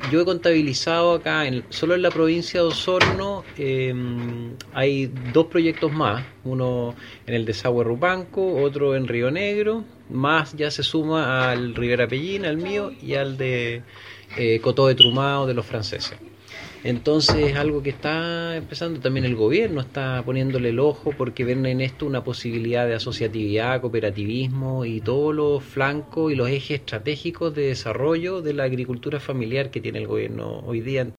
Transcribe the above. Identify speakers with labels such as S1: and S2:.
S1: yo he contabilizado acá, solo en la provincia de Osorno, hay dos proyectos más, uno en el desagüe Rupanco, otro en Río Negro, más ya se suma al Rivera Pellín, al mío, y al de Cotó de Trumao de los franceses. Entonces, algo que está empezando también el gobierno, está poniéndole el ojo porque ven en esto una posibilidad de asociatividad, cooperativismo y todos los flancos y los ejes estratégicos de desarrollo de la agricultura familiar que tiene el gobierno hoy día